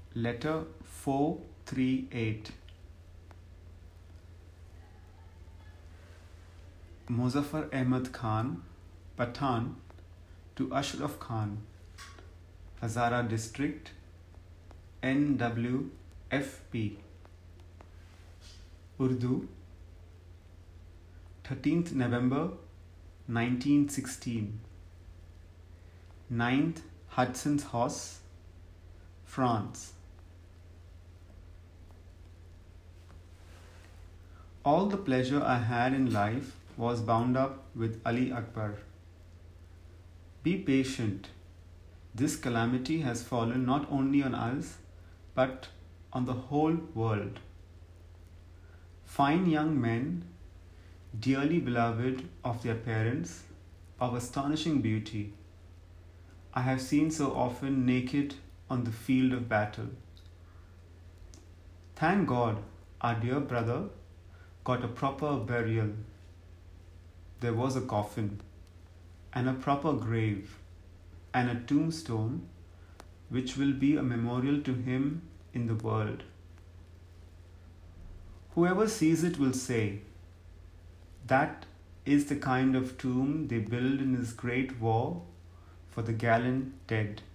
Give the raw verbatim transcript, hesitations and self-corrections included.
Letter four three eight. Muzaffar Ahmad Khan, Pathan, to Ashraf Khan, Hazara District, N W F P. Urdu, thirteenth November nineteen sixteen. ninth Hudson's Horse, France. All the pleasure I had in life was bound up with Ali Akbar. Be patient. This calamity has fallen not only on us, but on the whole world. Fine young men, dearly beloved of their parents, of astonishing beauty, I have seen so often naked on the field of battle. Thank God, our dear brother got a proper burial. There was a coffin, and a proper grave, and a tombstone, which will be a memorial to him in the world. Whoever sees it will say, that is the kind of tomb they build in this great war for the gallant dead.